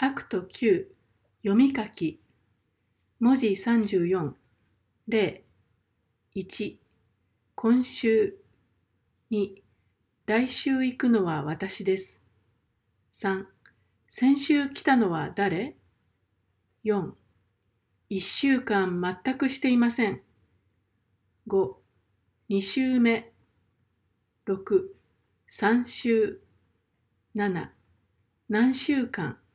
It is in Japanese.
アクト9読み書き文字34 0 1今週2来週行くのは私です。3先週来たのは誰？ 4 1週間全くしていません。5 2週目。6 3週。7何週間。